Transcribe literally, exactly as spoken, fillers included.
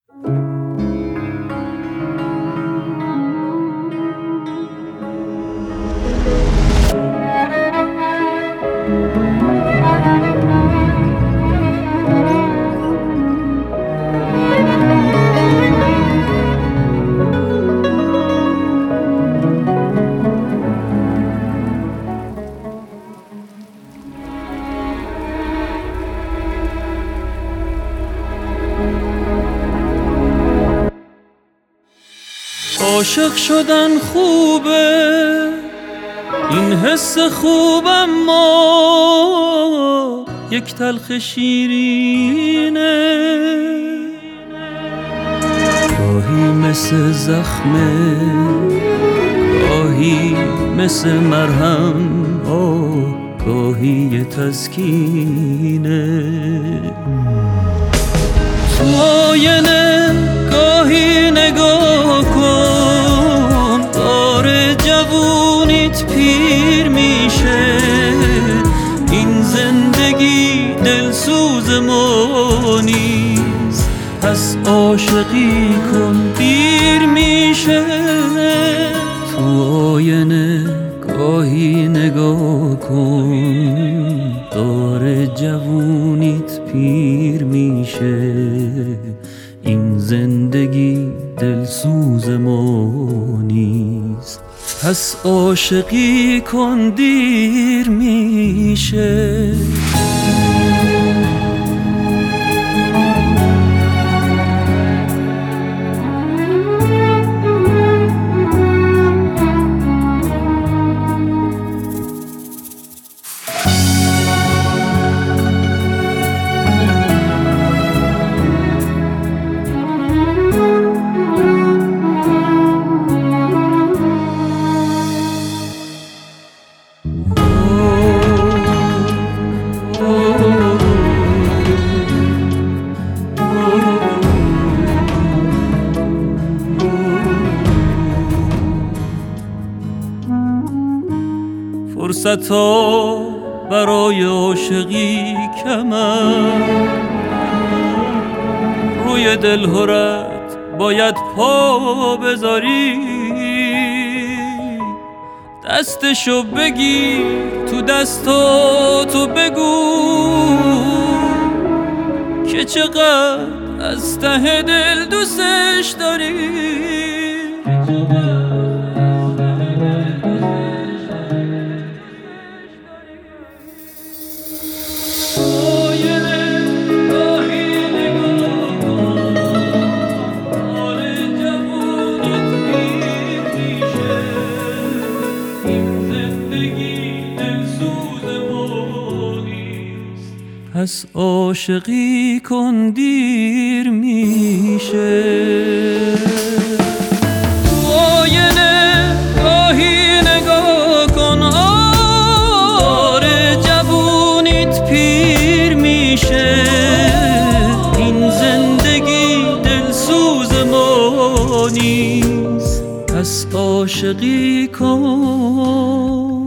عاشق شدن خوبه، این حس خوب، اما یک تلخ شیرینه. گاهی مثل زخمه، گاهی مثل مرهم، آه گاهی یه تسکینه. تو آینه گاهی نگاه کن، داره جوونیت پیر میشه. این زندگی دلسوز ما نیست، پس عاشقی کن دیر میشه. تو آینه گاهی نگاه کن، داره جوونیت پیر میشه. این زندگی دلسوز ما نیست، پس عاشقی کن دیر میشه. فرصتا برای عاشقی کمه، روی دل هرت باید پا بذاری. دستشو بگیر تو دستاتو بگو که چقدر از ته دل دوستش داری. پس عاشقی کن دیر میشه. تو آینه گاهی نگاه کن، آره جوونیت پیر میشه. این زندگی دلسوز ما نیست، پس عاشقی کن